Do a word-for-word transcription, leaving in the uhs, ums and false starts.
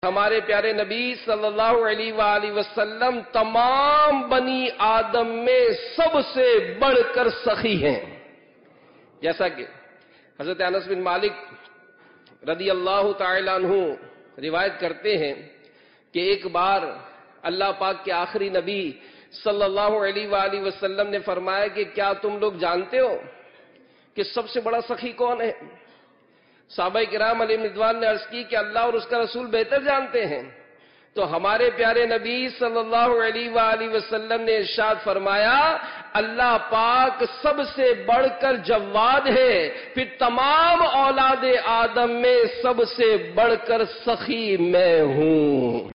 हमारे प्यारे नबी सल्लल्लाहु अलैहि वसल्लम तमाम बनी आदम में सबसे बढ़कर सखी हैं। जैसा कि हजरत अनस बिन मालिक रदी अल्लाह तआला अन्हु रिवायत करते हैं कि एक बार अल्लाह पाक के आखिरी नबी सल्लल्लाहु अलैहि वसल्लम ने फरमाया कि क्या तुम लोग जानते हो कि सबसे बड़ा सखी कौन है? सहाबाए किराम अलैहिम रिदवान ने अर्ज की कि अल्लाह और उसका रसूल बेहतर जानते हैं। तो हमारे प्यारे नबी सल्लल्लाहु अलैहि वसल्लम ने इरशाद फरमाया, अल्लाह पाक सबसे बढ़कर जव्वाद है, फिर तमाम औलादे आदम में सबसे बढ़कर सखी मैं हूं।